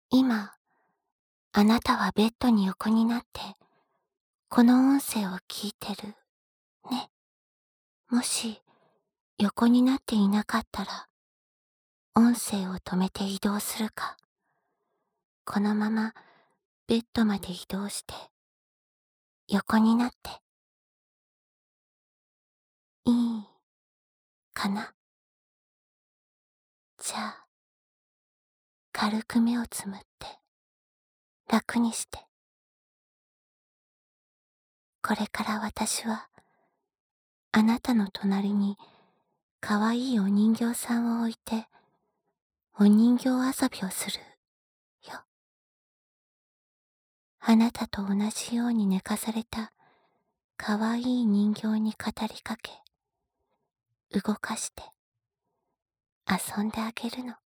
今、あなたはベッドに横になって、この音声を聞いてる、ね。もし、横になっていなかったら、音声を止めて移動するか、このままベッドまで移動して、横になって、いい、かな。じゃあ、軽く目をつむって、楽にして。これから私は、あなたの隣に、かわいいお人形さんを置いて、お人形遊びをする、よ。あなたと同じように寝かされた、かわいい人形に語りかけ、動かして、遊んであげるの。